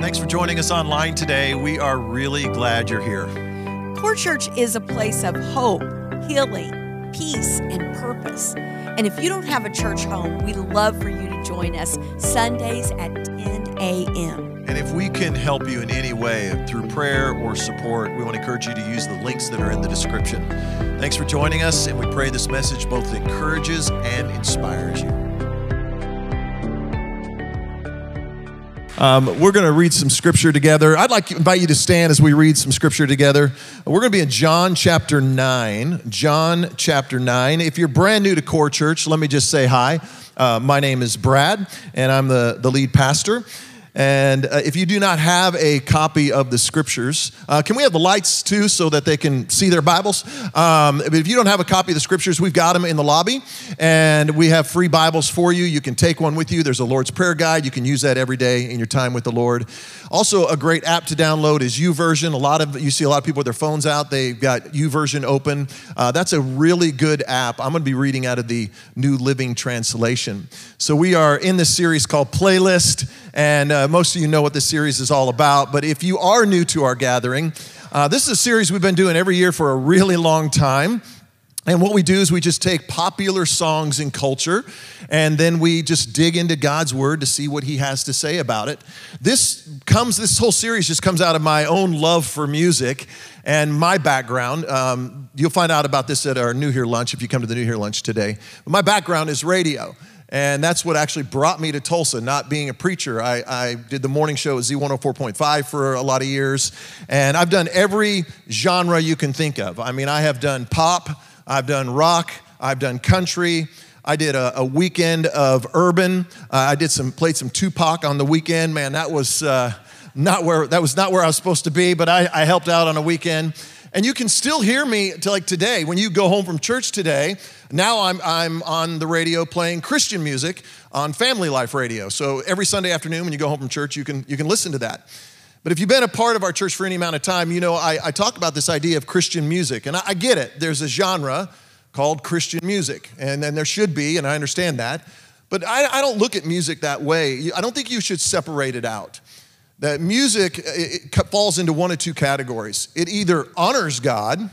Thanks for joining us online today. We are really glad you're here. Core Church is a place of hope, healing, peace, and purpose. And if you don't have a church home, we'd love for you to join us Sundays at 10 a.m. And if we can help you in any way through prayer or support, we want to encourage you to use the links that are in the description. Thanks for joining us, and we pray this message both encourages and inspires you. We're going to read some scripture together. I'd like to invite you to stand as we read some scripture together. We're going to be in John chapter 9. John chapter 9. If you're brand new to Core Church, let me just say hi. My name is Brad, and I'm the lead pastor. And if you do not have a copy of the scriptures, can we have the lights too so that they can see their Bibles? But if you don't have a copy of the scriptures, we've got them in the lobby, and we have free Bibles for you. You can take one with you. There's a Lord's Prayer guide. You can use that every day in your time with the Lord. Also, a great app to download is YouVersion. You see a lot of people with their phones out. They've got YouVersion open. That's a really good app. I'm going to be reading out of the New Living Translation. So we are in this series called Playlist, and most of you know what this series is all about. But if you are new to our gathering, this is a series we've been doing every year for a really long time. And what we do is we just take popular songs in culture, and then we just dig into God's word to see what he has to say about it. This whole series just comes out of my own love for music and my background. You'll find out about this at our New Here lunch if you come to the New Here lunch today. But my background is radio. And that's what actually brought me to Tulsa, not being a preacher. I did the morning show at Z104.5 for a lot of years. And I've done every genre you can think of. I mean, I have done pop, I've done rock, I've done country. I did a weekend of urban. I played some Tupac on the weekend. Man, that was not where I was supposed to be, but I helped out on a weekend. And you can still hear me like today. When you go home from church today, now I'm on the radio playing Christian music on Family Life Radio. So every Sunday afternoon when you go home from church, you can listen to that. But if you've been a part of our church for any amount of time, you know I talk about this idea of Christian music. And I get it. There's a genre called Christian music. And then there should be, and I understand that. But I don't look at music that way. I don't think you should separate it out. That music it falls into one of two categories. It either honors God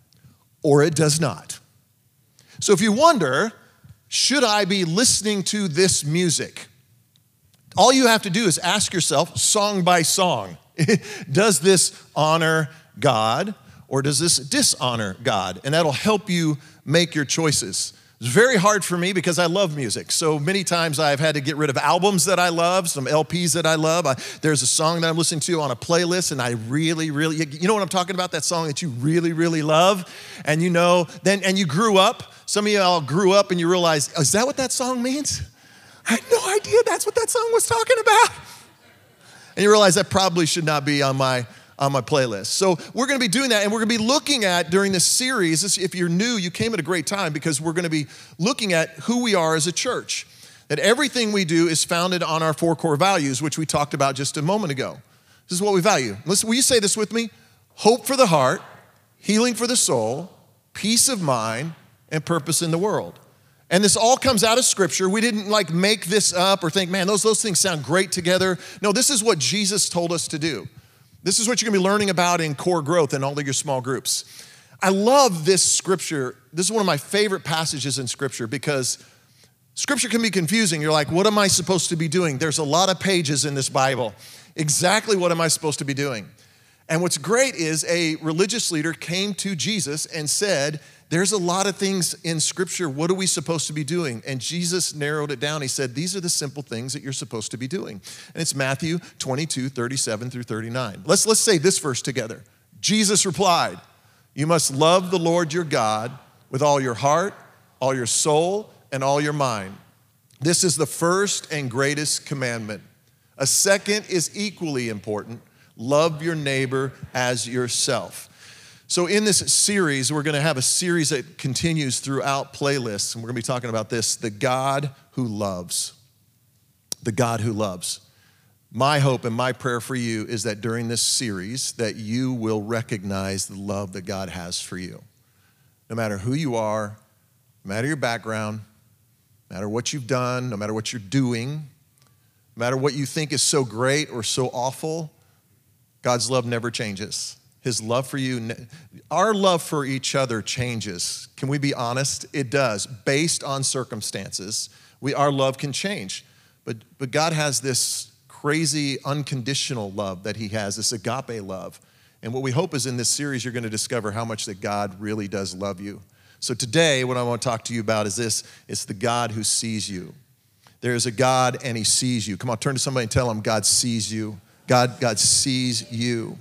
or it does not. So if you wonder, should I be listening to this music? All you have to do is ask yourself, song by song, does this honor God or does this dishonor God? And that'll help you make your choices. It's very hard for me because I love music. So many times I've had to get rid of albums that I love, some LPs that I love. There's a song that I'm listening to on a playlist and I really, you know what I'm talking about? That song that you really, really love. And you know, and you grew up. Some of y'all grew up and you realize, is that what that song means? I had no idea that's what that song was talking about. And you realize that probably should not be on my playlist. So we're going to be doing that, and we're going to be looking at, during this series, if you're new, you came at a great time, because we're going to be looking at who we are as a church. That everything we do is founded on our 4 core values, which we talked about just a moment ago. This is what we value. Listen, will you say this with me? Hope for the heart, healing for the soul, peace of mind, and purpose in the world. And this all comes out of Scripture. We didn't make this up or think, man, those things sound great together. No, this is what Jesus told us to do. This is what you're going to be learning about in core growth and all of your small groups. I love this scripture. This is one of my favorite passages in Scripture because Scripture can be confusing. You're like, what am I supposed to be doing? There's a lot of pages in this Bible. Exactly what am I supposed to be doing? And what's great is a religious leader came to Jesus and said, there's a lot of things in Scripture. What are we supposed to be doing? And Jesus narrowed it down. He said, these are the simple things that you're supposed to be doing. And it's Matthew 22, 37 through 39. Let's say this verse together. Jesus replied, you must love the Lord your God with all your heart, all your soul, and all your mind. This is the first and greatest commandment. A second is equally important. Love your neighbor as yourself. So in this series, we're going to have a series that continues throughout playlists, and we're going to be talking about this, the God who loves. The God who loves. My hope and my prayer for you is that during this series that you will recognize the love that God has for you. No matter who you are, no matter your background, no matter what you've done, no matter what you're doing, No matter what you think is so great or so awful, God's love never changes. His love for you, our love for each other changes. Can we be honest? It does. Based on circumstances, our love can change. But God has this crazy unconditional love that he has, this agape love. And what we hope is in this series, you're going to discover how much that God really does love you. So today, what I want to talk to you about is this. It's the God who sees you. There is a God and he sees you. Come on, turn to somebody and tell them God sees you. God sees you.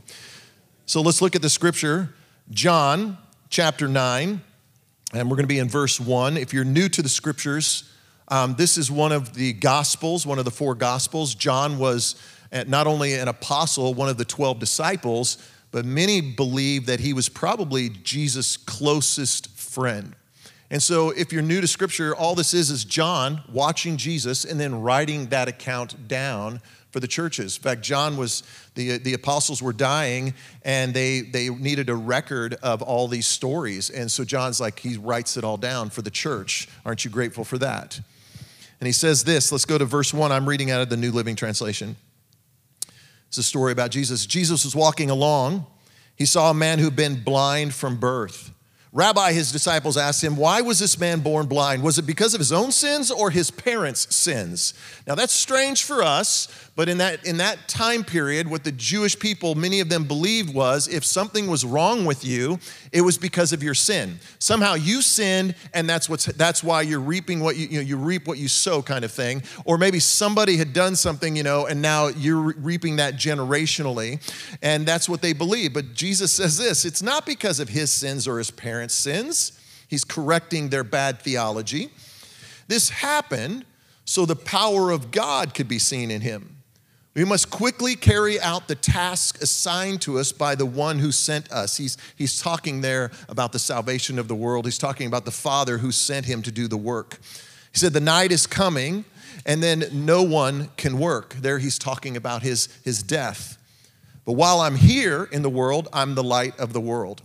So let's look at the scripture, John chapter 9, and we're going to be in verse 1. If you're new to the scriptures, this is one of the gospels, one of the 4 gospels. John was not only an apostle, one of the 12 disciples, but many believe that he was probably Jesus' closest friend. And so if you're new to scripture, all this is John watching Jesus and then writing that account down for the churches. In fact, John was, the apostles were dying and they needed a record of all these stories. And so John's like, he writes it all down for the church. Aren't you grateful for that? And he says this, let's go to verse 1. I'm reading out of the New Living Translation. It's a story about Jesus. Jesus was walking along. He saw a man who'd been blind from birth. Rabbi, his disciples asked him, why was this man born blind? Was it because of his own sins or his parents' sins? Now that's strange for us, but in that time period, what the Jewish people, many of them believed was if something was wrong with you, it was because of your sin. Somehow you sinned, and that's why you're reaping what you reap what you sow, kind of thing. Or maybe somebody had done something, and now you're reaping that generationally, and that's what they believe. But Jesus says this, it's not because of his sins or his parents' sins. He's correcting their bad theology. This happened so the power of God could be seen in him. We must quickly carry out the task assigned to us by the one who sent us. He's talking there about the salvation of the world. He's talking about the Father who sent him to do the work. He said, the night is coming, and then no one can work. There he's talking about his death. But while I'm here in the world, I'm the light of the world.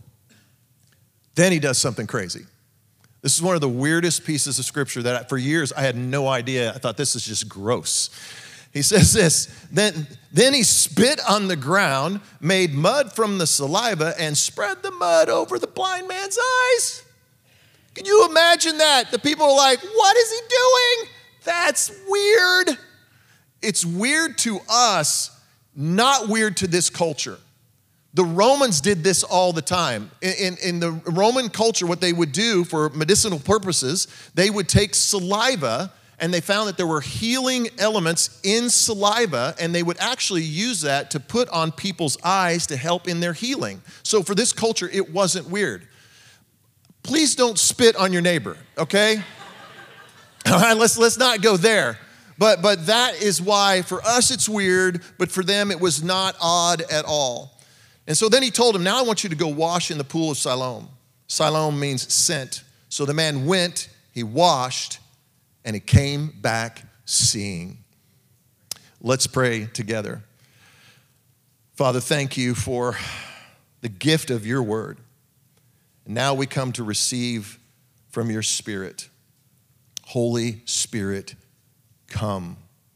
Then he does something crazy. This is one of the weirdest pieces of scripture that for years I had no idea. I thought this is just gross. He says this, then he spit on the ground, made mud from the saliva, and spread the mud over the blind man's eyes. Can you imagine that? The people are like, what is he doing? That's weird. It's weird to us, not weird to this culture. The Romans did this all the time. In the Roman culture, what they would do for medicinal purposes, they would take saliva, and they found that there were healing elements in saliva, and they would actually use that to put on people's eyes to help in their healing. So for this culture, it wasn't weird. Please don't spit on your neighbor, okay? All right, let's not go there. But that is why for us it's weird, but for them it was not odd at all. And so then he told him, now I want you to go wash in the pool of Siloam. Siloam means sent. So the man went, he washed, and he came back seeing. Let's pray together. Father, thank you for the gift of your word. And now we come to receive from your Spirit. Holy Spirit, come.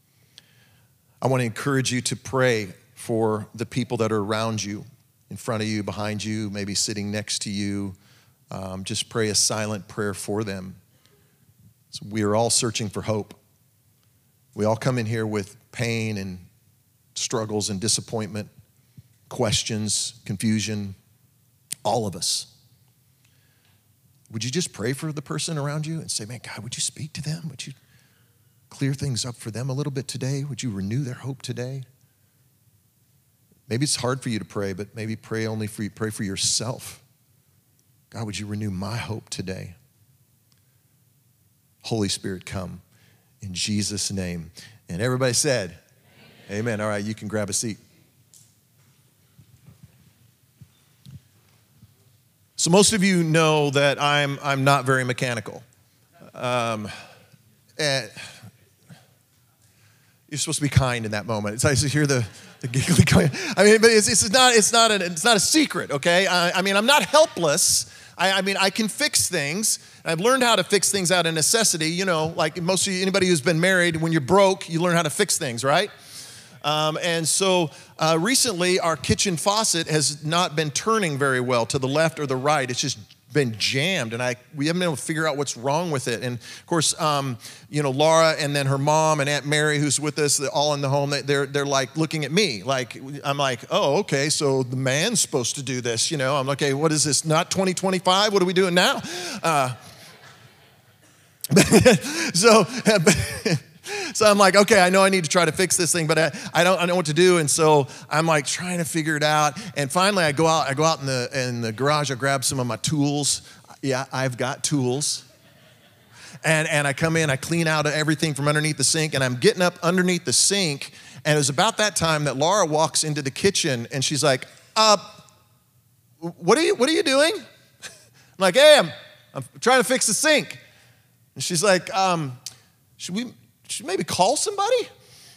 I want to encourage you to pray for the people that are around you, in front of you, behind you, maybe sitting next to you. Just pray a silent prayer for them. So we are all searching for hope. We all come in here with pain and struggles and disappointment, questions, confusion, all of us. Would you just pray for the person around you and say, man, God, would you speak to them? Would you clear things up for them a little bit today? Would you renew their hope today? Maybe it's hard for you to pray, but maybe pray for yourself. God, would you renew my hope today? Holy Spirit, come in Jesus' name. And everybody said, amen. All right, you can grab a seat. So most of you know that I'm not very mechanical. And you're supposed to be kind in that moment. It's nice to hear the giggly going. I mean, but it's not a secret, okay? I mean, I'm not helpless. I mean, I can fix things. I've learned how to fix things out of necessity. You know, like most of you, anybody who's been married, when you're broke, you learn how to fix things, right? And so recently, our kitchen faucet has not been turning very well to the left or the right. It's just been jammed, and we haven't been able to figure out what's wrong with it. And of course, you know, Laura and then her mom and Aunt Mary, who's with us, they're all in the home. They're like looking at me, like I'm like, oh, okay, so the man's supposed to do this, you know? I'm like, okay, what is this? Not 2025? What are we doing now? So I'm like, okay, I know I need to try to fix this thing, but I don't know what to do. And so I'm like trying to figure it out. And finally I go out in the garage, I grab some of my tools. Yeah, I've got tools. And I come in, I clean out everything from underneath the sink, and I'm getting up underneath the sink. And it was about that time that Laura walks into the kitchen, and she's like, what are you doing? I'm like, hey, I'm trying to fix the sink. And she's like, should we maybe call somebody?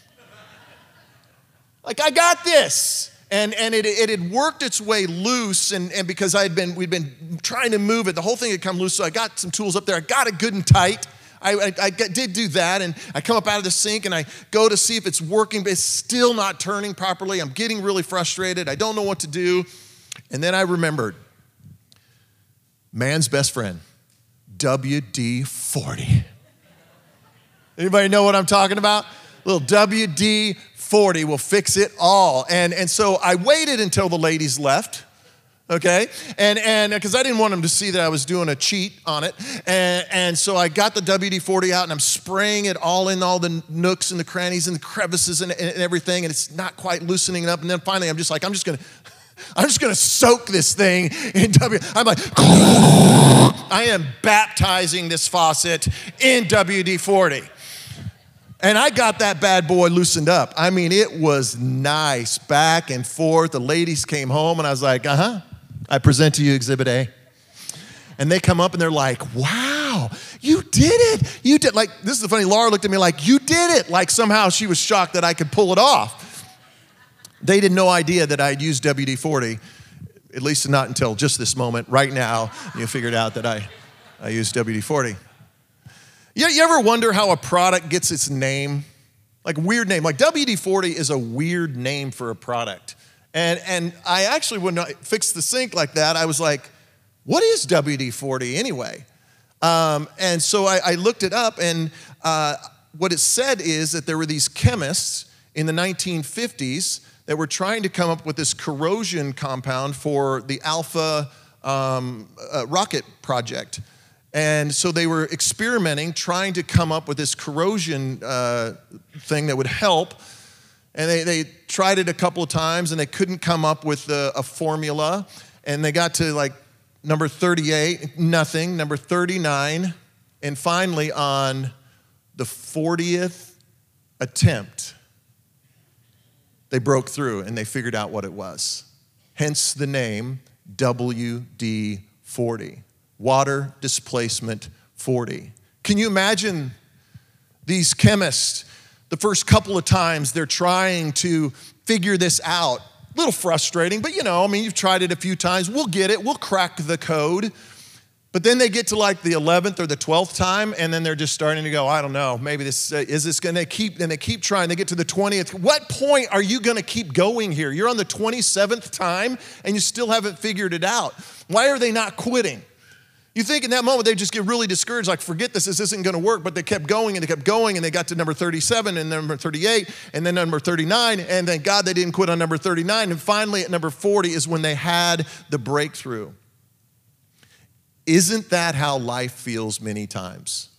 Like, I got this. And it had worked its way loose, and because we'd been trying to move it, the whole thing had come loose, so I got some tools up there. I got it good and tight. I did do that, and I come up out of the sink, and I go to see if it's working, but it's still not turning properly. I'm getting really frustrated. I don't know what to do. And then I remembered, man's best friend, WD-40. Anybody know what I'm talking about? Little WD-40 will fix it all. And so I waited until the ladies left, okay? And because I didn't want them to see that I was doing a cheat on it. And so I got the WD-40 out, and I'm spraying it all in all the nooks and the crannies and the crevices and everything, and it's not quite loosening it up. And then finally I'm just gonna soak this thing in I'm like, I am baptizing this faucet in WD-40. And I got that bad boy loosened up. I mean, it was nice, back and forth. The ladies came home, and I was like, I present to you Exhibit A. And they come up, and they're like, wow, you did it. You did. Like, this is the funny, Laura looked at me like, you did it. Like somehow she was shocked that I could pull it off. They had no idea that I'd used WD-40, at least not until just this moment. Right now, you figured out that I used WD-40. You ever wonder how a product gets its name? Like weird name. Like WD-40 is a weird name for a product. And I actually, when I fixed the sink like that, I was like, what is WD-40 anyway? And so I looked it up, and what it said is that there were these chemists in the 1950s that were trying to come up with this corrosion compound for the Alpha rocket project. And so they were experimenting, trying to come up with this corrosion thing that would help. And they tried it a couple of times, and they couldn't come up with a formula. And they got to like number 38, nothing, number 39. And finally, on the 40th attempt, they broke through, and they figured out what it was. Hence the name WD-40. Water displacement 40. Can you imagine these chemists, the first couple of times they're trying to figure this out? A little frustrating, but you know, I mean, you've tried it a few times. We'll get it. We'll crack the code. But then they get to like the 11th or the 12th time, and then they're just starting to go, I don't know, maybe this, is this going to keep, and they keep trying. They get to the 20th. What point are you going to keep going here? You're on the 27th time, and you still haven't figured it out. Why are they not quitting? You think in that moment they just get really discouraged, like, forget this isn't going to work, but they kept going, and they kept going, and they got to number 37 and number 38 and then number 39, and thank God they didn't quit on number 39, and finally at number 40 is when they had the breakthrough. Isn't that how life feels many times?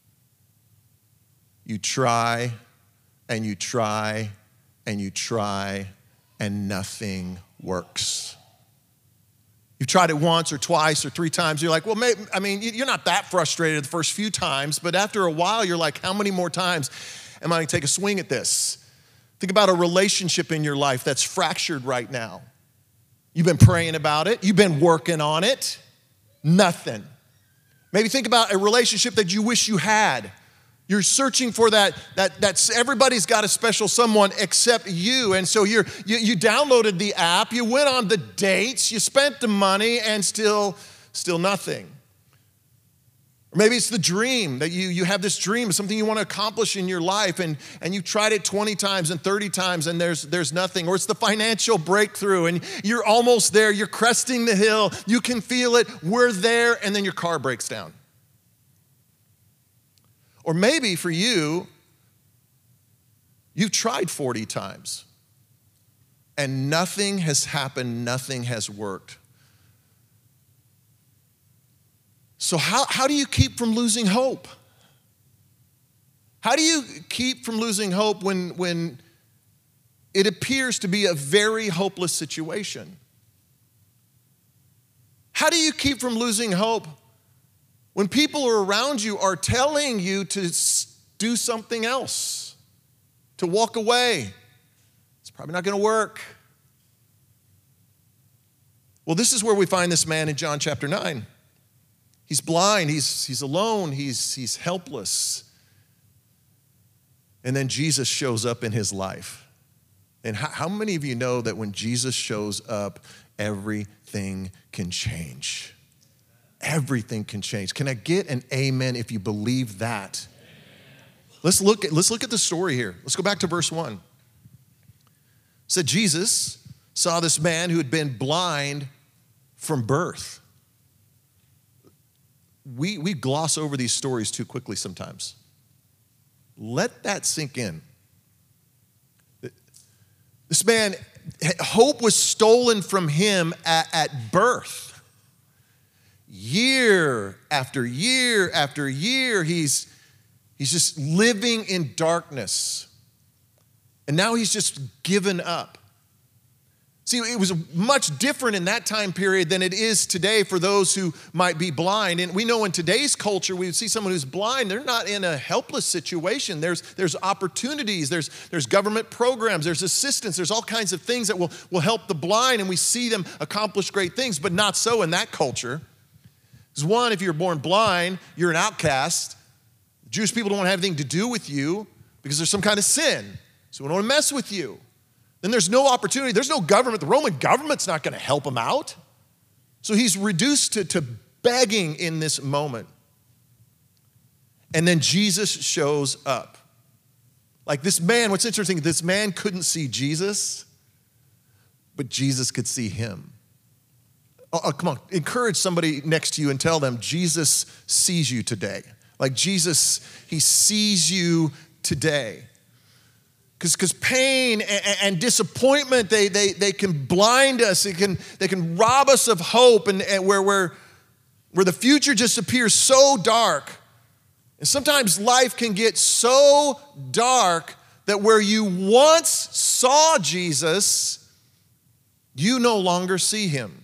You try, and you try, and you try, and nothing works. You've tried it once or twice or three times. You're like, well, maybe, I mean, you're not that frustrated the first few times, but after a while, you're like, how many more times am I going to take a swing at this? Think about a relationship in your life that's fractured right now. You've been praying about it. You've been working on it. Nothing. Maybe think about a relationship that you wish you had. You're searching for that's everybody's got a special someone except you. And so you downloaded the app, you went on the dates, you spent the money, and still nothing. Or maybe it's the dream that you have this dream of something you want to accomplish in your life and you've tried it 20 times and 30 times and there's nothing. Or it's the financial breakthrough and you're almost there, you're cresting the hill, you can feel it, we're there, and then your car breaks down. Or maybe for you, you've tried 40 times and nothing has happened, nothing has worked. So how do you keep from losing hope? How do you keep from losing hope when it appears to be a very hopeless situation? How do you keep from losing hope when people around you are telling you to do something else, to walk away? It's probably not going to work. Well, this is where we find this man in John chapter 9. He's blind, he's alone, he's helpless. And then Jesus shows up in his life. And how many of you know that when Jesus shows up, everything can change? Everything can change. Can I get an amen if you believe that? Let's look at the story here. Let's go back to verse 1. It said Jesus saw this man who had been blind from birth. We gloss over these stories too quickly sometimes. Let that sink in. This man, hope was stolen from him at birth. Year after year after year, he's just living in darkness. And now he's just given up. See, it was much different in that time period than it is today for those who might be blind. And we know in today's culture, we see someone who's blind, they're not in a helpless situation. There's opportunities, there's government programs, there's assistance, there's all kinds of things that will help the blind, and we see them accomplish great things, but not so in that culture. Because one, if you're born blind, you're an outcast. Jewish people don't want to have anything to do with you because there's some kind of sin. So we don't want to mess with you. Then there's no opportunity. There's no government. The Roman government's not going to help him out. So he's reduced to begging in this moment. And then Jesus shows up. Like this man, what's interesting, this man couldn't see Jesus, but Jesus could see him. Oh, come on, encourage somebody next to you and tell them, Jesus sees you today. Like Jesus, he sees you today. Because pain and disappointment, they can blind us. They can rob us of hope, and where the future just appears so dark. And sometimes life can get so dark that where you once saw Jesus, you no longer see him.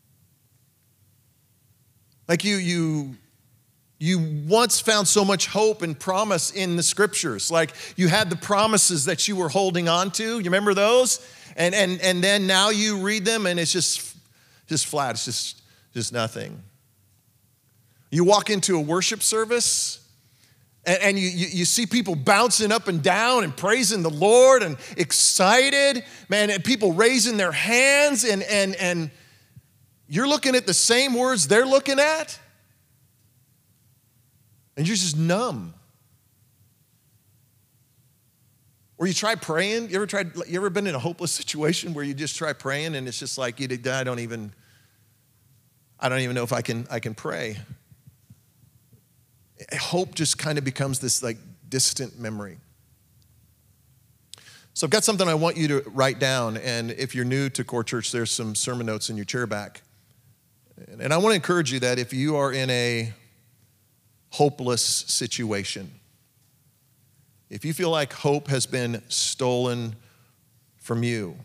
Like you once found so much hope and promise in the scriptures. Like you had the promises that you were holding on to. You remember those? And then now you read them and it's just flat. It's just nothing. You walk into a worship service and you see people bouncing up and down and praising the Lord and excited, man, and people raising their hands and you're looking at the same words they're looking at. And you're just numb. Or you try praying. You ever been in a hopeless situation where you just try praying and it's just like I don't even know if I can pray. Hope just kind of becomes this like distant memory. So I've got something I want you to write down, and if you're new to Core Church, there's some sermon notes in your chair back. And I want to encourage you that if you are in a hopeless situation, if you feel like hope has been stolen from you,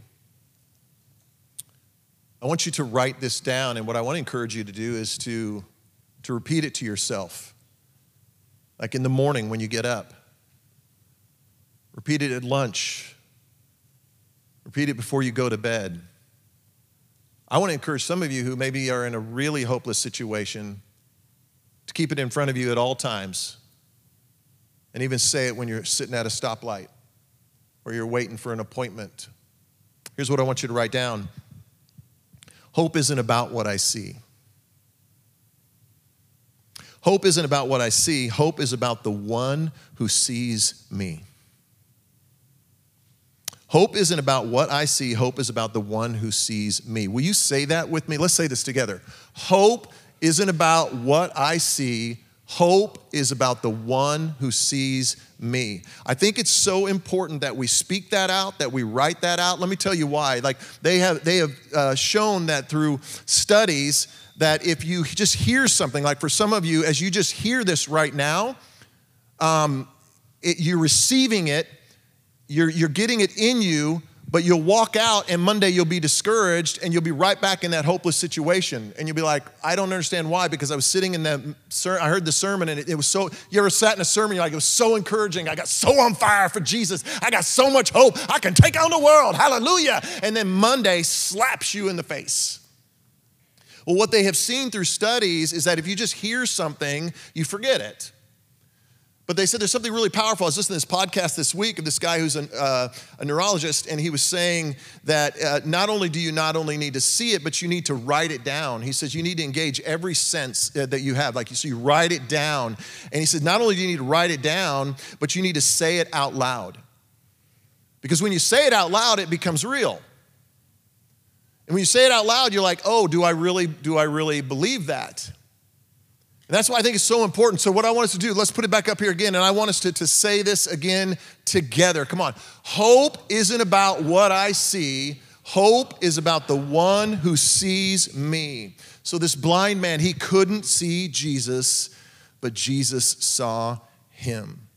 I want you to write this down, and what I want to encourage you to do is to repeat it to yourself. Like in the morning when you get up. Repeat it at lunch. Repeat it before you go to bed. I want to encourage some of you who maybe are in a really hopeless situation to keep it in front of you at all times, and even say it when you're sitting at a stoplight or you're waiting for an appointment. Here's what I want you to write down. Hope isn't about what I see. Hope isn't about what I see. Hope is about the one who sees me. Hope isn't about what I see. Hope is about the one who sees me. Will you say that with me? Let's say this together. Hope isn't about what I see. Hope is about the one who sees me. I think it's so important that we speak that out, that we write that out. Let me tell you why. Like they have shown that through studies that if you just hear something, like for some of you, as you just hear this right now, you're receiving it, you're getting it in you, but you'll walk out and Monday you'll be discouraged and you'll be right back in that hopeless situation. And you'll be like, I don't understand why, because I was sitting in I heard the sermon and it was so, you ever sat in a sermon, you're like, it was so encouraging. I got so on fire for Jesus. I got so much hope. I can take on the world. Hallelujah. And then Monday slaps you in the face. Well, what they have seen through studies is that if you just hear something, you forget it. But they said there's something really powerful. I was listening to this podcast this week of this guy who's a neurologist, and he was saying that not only do you not only need to see it, but you need to write it down. He says you need to engage every sense that you have. So you write it down. And he said not only do you need to write it down, but you need to say it out loud. Because when you say it out loud, it becomes real. And when you say it out loud, you're like, oh, do I really believe that? And that's why I think it's so important. So what I want us to do, let's put it back up here again, and I want us to say this again together. Come on. Hope isn't about what I see. Hope is about the one who sees me. So this blind man, he couldn't see Jesus, but Jesus saw him.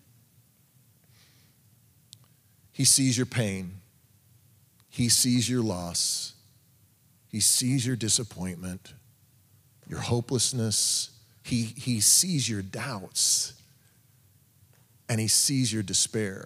He sees your pain. He sees your loss. He sees your disappointment, your hopelessness. He sees your doubts, and he sees your despair.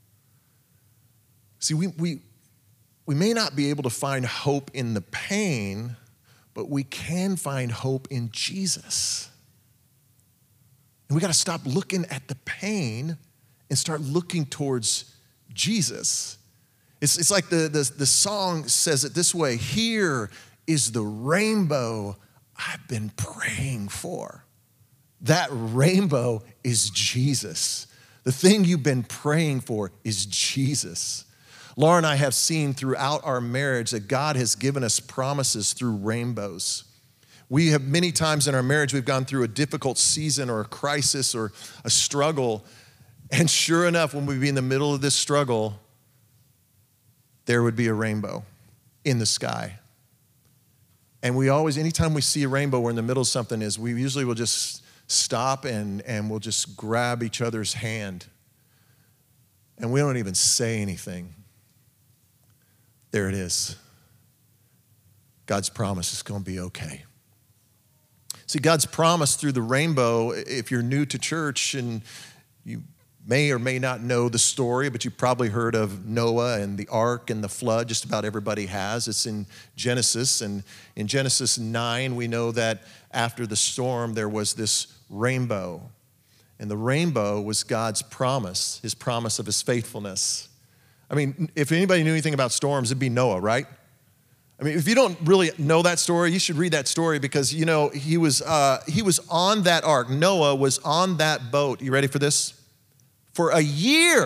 See, we may not be able to find hope in the pain, but we can find hope in Jesus. And we got to stop looking at the pain and start looking towards Jesus. It's like the song says it this way: here is the rainbow I've been praying for. That rainbow is Jesus. The thing you've been praying for is Jesus. Laura and I have seen throughout our marriage that God has given us promises through rainbows. We have many times in our marriage, we've gone through a difficult season or a crisis or a struggle. And sure enough, when we'd be in the middle of this struggle, there would be a rainbow in the sky. And we always, anytime we see a rainbow, we're in the middle of something, we usually will just stop and we'll just grab each other's hand. And we don't even say anything. There it is. God's promise is going to be okay. See, God's promise through the rainbow, if you're new to church and you may or may not know the story, but you've probably heard of Noah and the ark and the flood. Just about everybody has. It's in Genesis. And in Genesis 9, we know that after the storm, there was this rainbow. And the rainbow was God's promise, his promise of his faithfulness. I mean, if anybody knew anything about storms, it'd be Noah, right? I mean, if you don't really know that story, you should read that story because, you know, he was on that ark. Noah was on that boat. You ready for this? For a year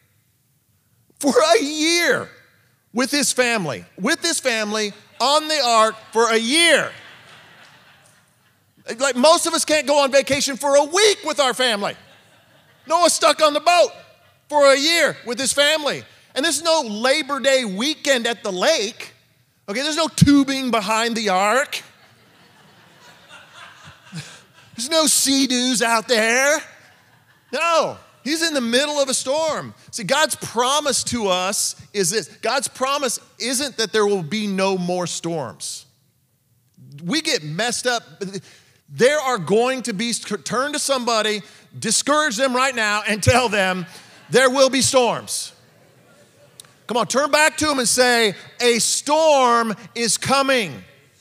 with his family on the ark for a year. Like most of us can't go on vacation for a week with our family. Noah's stuck on the boat for a year with his family. And there's no Labor Day weekend at the lake. Okay, there's no tubing behind the ark. There's no sea-doos out there. No. He's in the middle of a storm. See, God's promise to us is this. God's promise isn't that there will be no more storms. We get messed up. There are going to be, turn to somebody, discourage them right now and tell them there will be storms. Come on, turn back to them and say, a storm is coming.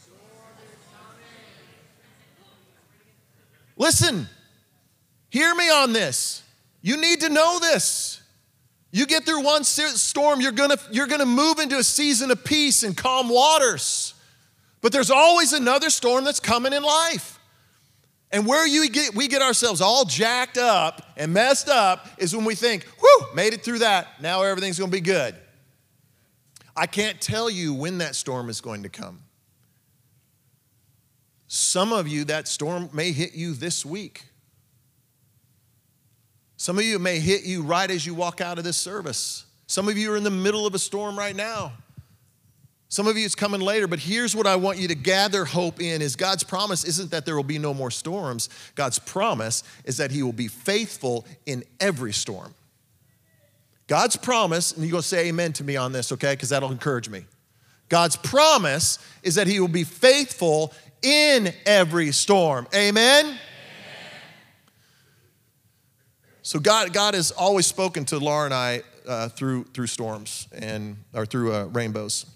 Listen, hear me on this. You need to know this. You get through one storm, you're gonna move into a season of peace and calm waters. But there's always another storm that's coming in life. And where we get ourselves all jacked up and messed up is when we think, whew, made it through that. Now everything's going to be good. I can't tell you when that storm is going to come. Some of you, that storm may hit you this week. Some of you, it may hit you right as you walk out of this service. Some of you are in the middle of a storm right now. Some of you, it's coming later, but here's what I want you to gather hope in is God's promise isn't that there will be no more storms. God's promise is that he will be faithful in every storm. God's promise, and you're going to say amen to me on this, okay, because that'll encourage me. God's promise is that he will be faithful in every storm. Amen? Amen. So God has always spoken to Laura and I through storms or through rainbows.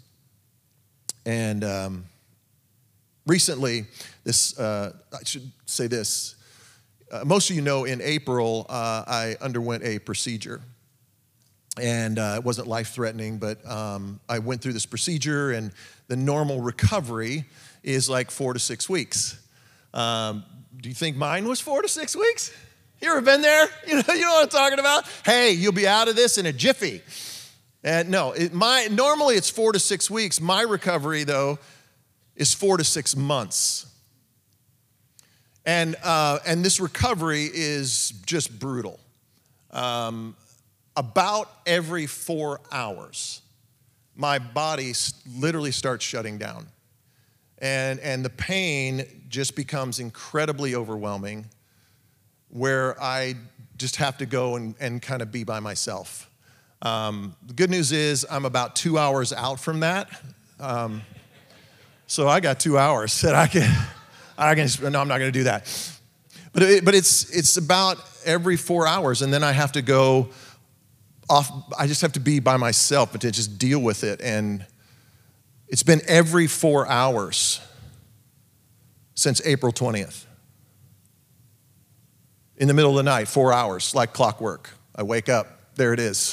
And recently, I should say this. Most of you know in April, I underwent a procedure. And it wasn't life-threatening, but I went through this procedure, and the normal recovery is like 4 to 6 weeks. Do you think mine was 4 to 6 weeks? You ever been there? You know what I'm talking about? Hey, you'll be out of this in a jiffy. And no, normally it's 4 to 6 weeks. My recovery, though, is 4 to 6 months. And this recovery is just brutal. About every 4 hours, my body literally starts shutting down. And the pain just becomes incredibly overwhelming, where I just have to go and kind of be by myself. The good news is I'm about 2 hours out from that. So I got 2 hours that I can, no, I'm not going to do that. But it's about every 4 hours, and then I have to go off. I just have to be by myself, but to just deal with it. And it's been every 4 hours since April 20th. In the middle of the night, 4 hours, like clockwork. I wake up, there it is.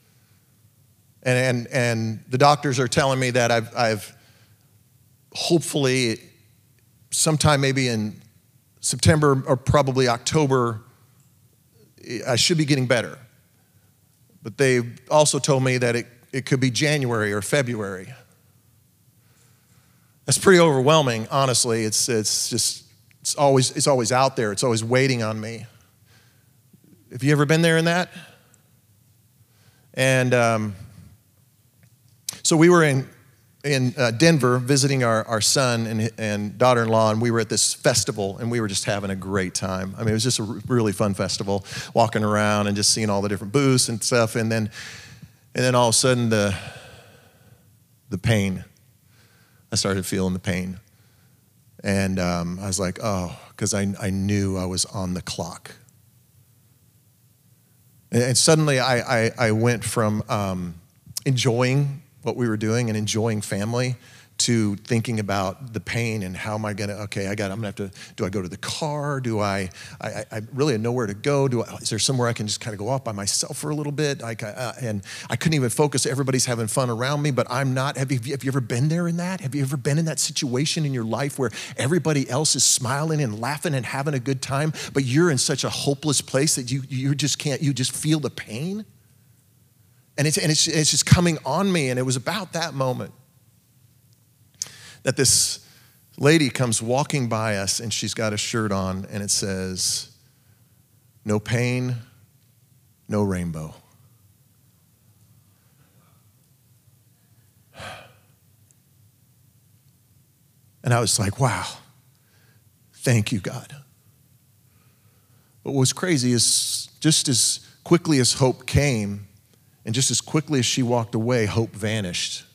And the doctors are telling me that I've hopefully sometime maybe in September or probably October, I should be getting better. But they also told me that it could be January or February. That's pretty overwhelming, honestly. It's always out there. It's always waiting on me. Have you ever been there in that? And so we were in Denver visiting our son and daughter-in-law, and we were at this festival, and we were just having a great time. I mean, it was just a really fun festival, walking around and just seeing all the different booths and stuff. And then all of a sudden, the pain. I started feeling the pain, and I was like, oh, because I knew I was on the clock. And suddenly, I went from enjoying what we were doing and enjoying family to thinking about the pain and how am I gonna, I'm gonna have to, do I go to the car? Do I really know where to go? Is there somewhere I can just kind of go off by myself for a little bit? And I couldn't even focus. Everybody's having fun around me, but I'm not. Have you ever been there in that? Have you ever been in that situation in your life where everybody else is smiling and laughing and having a good time, but you're in such a hopeless place that you just can't, you just feel the pain? And it's just coming on me, and it was about that moment that this lady comes walking by us, and she's got a shirt on, and it says, "No pain, no rainbow." And I was like, wow, thank you, God. But what was crazy is just as quickly as hope came, and just as quickly as she walked away, hope vanished.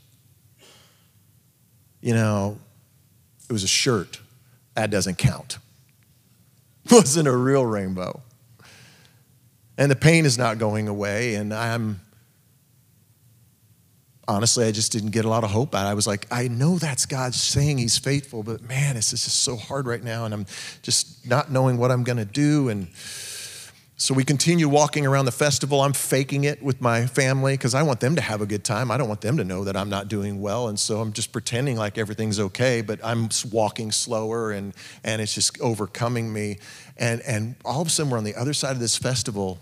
You know, it was a shirt. That doesn't count. It wasn't a real rainbow. And the pain is not going away, and honestly, I just didn't get a lot of hope out of it. I was like, I know that's God saying he's faithful, but man, it's just so hard right now, and I'm just not knowing what I'm going to do. And So we continue walking around the festival. I'm faking it with my family because I want them to have a good time. I don't want them to know that I'm not doing well. And so I'm just pretending like everything's okay, but I'm walking slower and it's just overcoming me. And all of a sudden we're on the other side of this festival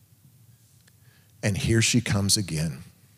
and here she comes again.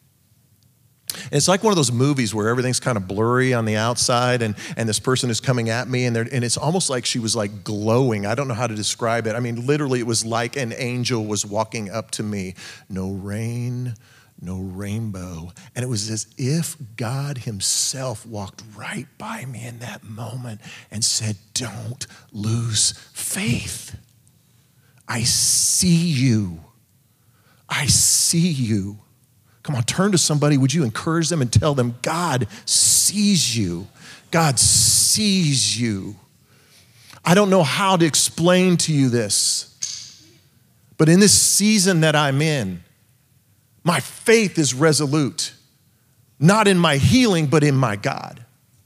It's like one of those movies where everything's kind of blurry on the outside and this person is coming at me and it's almost like she was like glowing. I don't know how to describe it. I mean, literally it was like an angel was walking up to me. No rain, no rainbow. And it was as if God himself walked right by me in that moment and said, don't lose faith. I see you. I see you. Come on, turn to somebody. Would you encourage them and tell them, God sees you. God sees you. I don't know how to explain to you this, but in this season that I'm in, my faith is resolute, not in my healing, but in my God.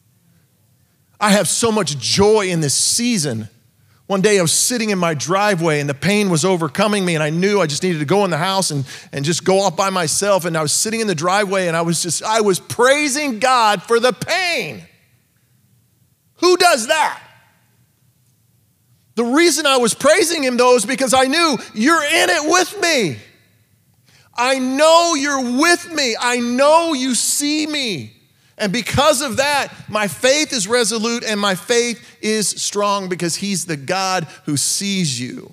I have so much joy in this season. One day I was sitting in my driveway and the pain was overcoming me and I knew I just needed to go in the house and just go off by myself. And I was sitting in the driveway and I was praising God for the pain. Who does that? The reason I was praising him though is because I knew you're in it with me. I know you're with me. I know you see me. And because of that, my faith is resolute and my faith is strong because he's the God who sees you.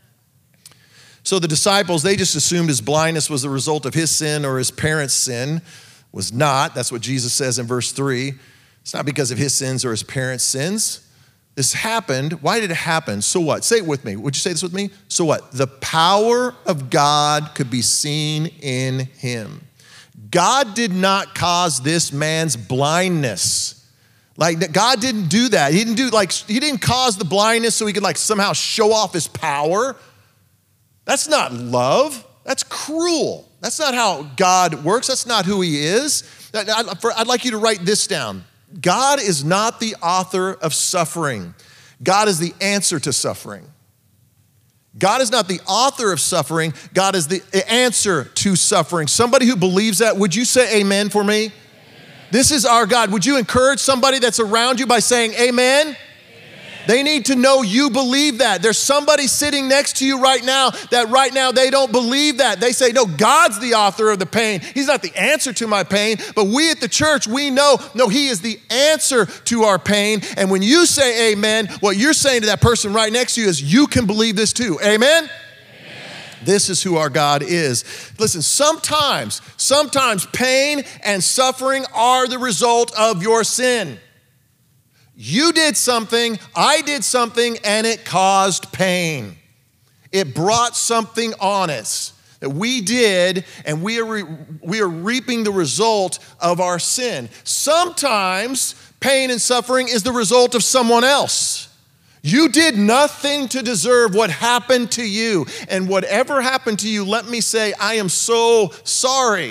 So the disciples, they just assumed his blindness was the result of his sin or his parents' sin. Was not. That's what Jesus says in verse 3. It's not because of his sins or his parents' sins. This happened. Why did it happen? So what? Say it with me. Would you say this with me? So what? The power of God could be seen in him. God did not cause this man's blindness. Like God didn't do that. He didn't cause the blindness so he could somehow show off his power. That's not love. That's cruel. That's not how God works. That's not who he is. I'd like you to write this down. God is not the author of suffering. God is the answer to suffering. God is not the author of suffering. God is the answer to suffering. Somebody who believes that, would you say amen for me? Amen. This is our God. Would you encourage somebody that's around you by saying amen? Amen? They need to know you believe that. There's somebody sitting next to you right now that right now they don't believe that. They say, no, God's the author of the pain. He's not the answer to my pain. But we at the church, we know, no, he is the answer to our pain. And when you say amen, what you're saying to that person right next to you is you can believe this too. Amen? Amen. This is who our God is. Listen, sometimes pain and suffering are the result of your sin. You did something, I did something, and it caused pain. It brought something on us that we did, and we are reaping the result of our sin. Sometimes pain and suffering is the result of someone else. You did nothing to deserve what happened to you, and whatever happened to you, let me say, I am so sorry.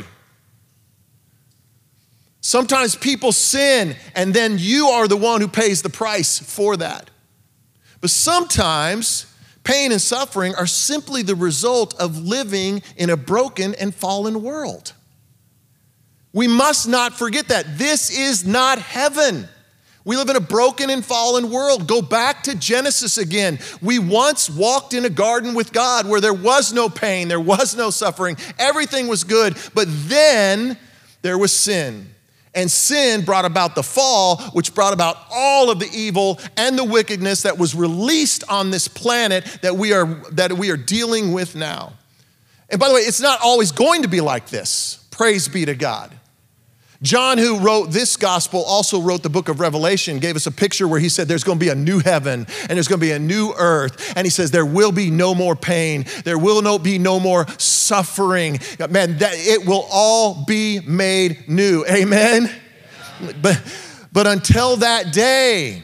Sometimes people sin and then you are the one who pays the price for that. But sometimes pain and suffering are simply the result of living in a broken and fallen world. We must not forget that. This is not heaven. We live in a broken and fallen world. Go back to Genesis again. We once walked in a garden with God where there was no pain, there was no suffering, everything was good, but then there was sin. And sin brought about the fall, which brought about all of the evil and the wickedness that was released on this planet that we are dealing with now. And by the way, it's not always going to be like this. Praise be to God. John, who wrote this gospel, also wrote the book of Revelation, gave us a picture where he said there's going to be a new heaven and there's going to be a new earth. And he says there will be no more pain. There will be no more suffering. Man, that it will all be made new. Amen? But until that day,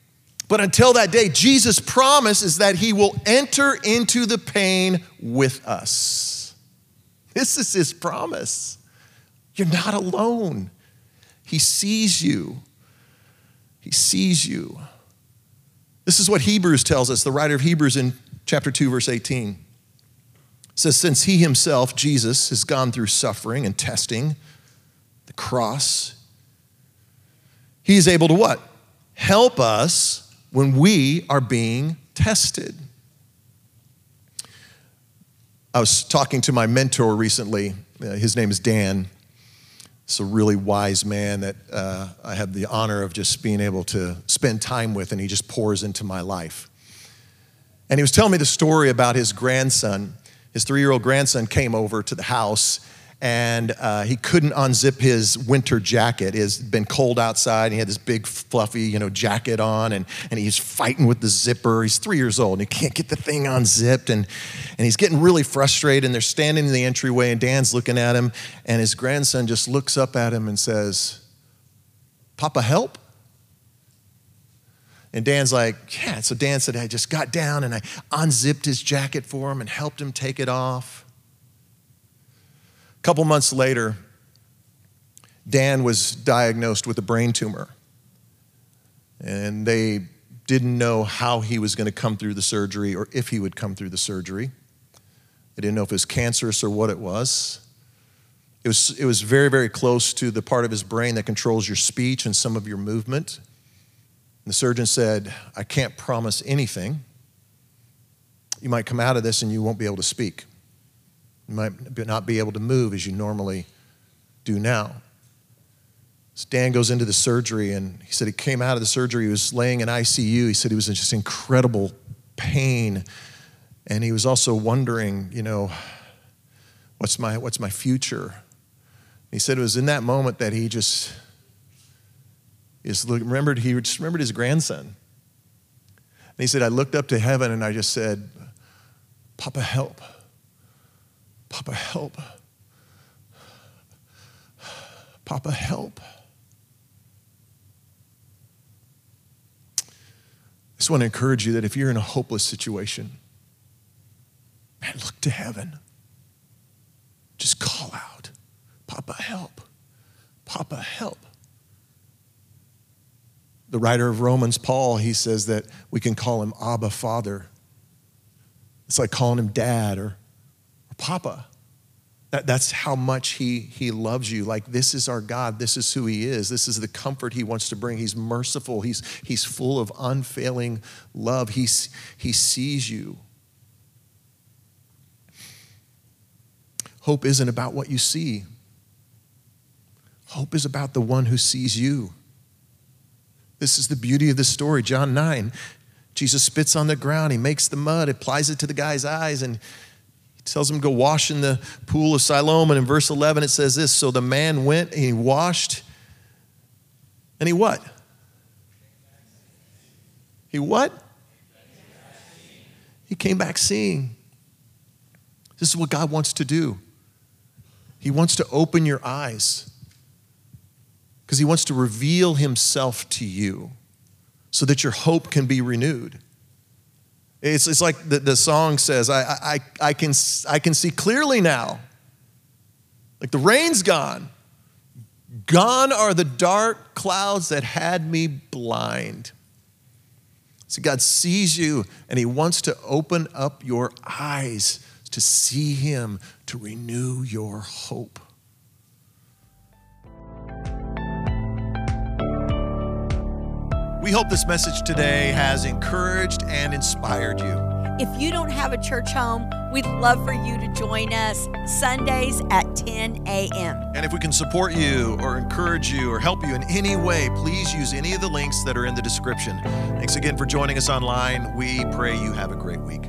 Jesus' promise is that he will enter into the pain with us. This is his promise. You're not alone. He sees you. He sees you. This is what Hebrews tells us, the writer of Hebrews in chapter 2, verse 18. says, since he himself, Jesus, has gone through suffering and testing, the cross, he is able to what? Help us when we are being tested. I was talking to my mentor recently. His name is Dan. He's a really wise man that I have the honor of just being able to spend time with, and he just pours into my life. And he was telling me the story about his grandson. His 3-year-old grandson came over to the house, and he couldn't unzip his winter jacket. It had been cold outside, and he had this big fluffy, jacket on, and he's fighting with the zipper. He's 3 years old, and he can't get the thing unzipped, and he's getting really frustrated, and they're standing in the entryway, and Dan's looking at him, and his grandson just looks up at him and says, "Papa, help?" And Dan's like, yeah. So Dan said, I just got down, and I unzipped his jacket for him and helped him take it off. A couple months later, Dan was diagnosed with a brain tumor. And they didn't know how he was going to come through the surgery or if he would come through the surgery. They didn't know if it was cancerous or what it was. It was very, very close to the part of his brain that controls your speech and some of your movement. And the surgeon said, I can't promise anything. You might come out of this and you won't be able to speak. You might not be able to move as you normally do now. So Dan goes into the surgery, and he said he came out of the surgery. He was laying in ICU. He said he was in just incredible pain. And he was also wondering, what's my future? He said it was in that moment that he just remembered his grandson. And he said, I looked up to heaven and I just said, Papa, help. Papa, help. Papa, help. I just want to encourage you that if you're in a hopeless situation, man, look to heaven. Just call out, Papa, help. Papa, help. The writer of Romans, Paul, he says that we can call him Abba, Father. It's like calling him Dad or Papa. That's how much he loves you. Like, this is our God. This is who he is. This is the comfort he wants to bring. He's merciful. He's full of unfailing love. He sees you. Hope isn't about what you see. Hope is about the one who sees you. This is the beauty of this story. John 9, Jesus spits on the ground. He makes the mud, applies it to the guy's eyes, and he tells him to go wash in the pool of Siloam. And in verse 11, it says this, so the man went and he washed, and he what? He what? He came back seeing. This is what God wants to do. He wants to open your eyes because he wants to reveal himself to you so that your hope can be renewed. It's like the song says, I can see clearly now. Like the rain's gone. Gone are the dark clouds that had me blind. See, God sees you and he wants to open up your eyes to see him, to renew your hope. We hope this message today has encouraged and inspired you. If you don't have a church home, we'd love for you to join us Sundays at 10 a.m. And if we can support you or encourage you or help you in any way, please use any of the links that are in the description. Thanks again for joining us online. We pray you have a great week.